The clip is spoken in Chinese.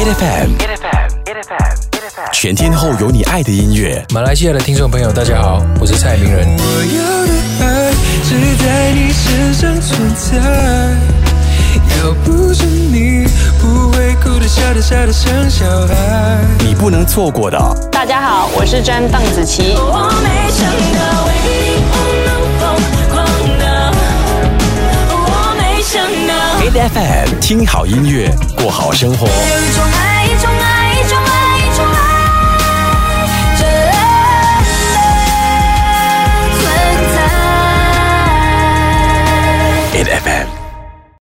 8FM，全天候有你爱的音乐。 马来西亚的听众朋友，大家好，我是蔡明仁。 我要的爱只在你身上存在，要不是你，不会哭得笑得傻得像小孩。 你不能错过的。 大家好，我是詹邓紫棋。 我没想到为你我能疯狂的，我没想到 8FM 听好音乐，过好生活。 有一种爱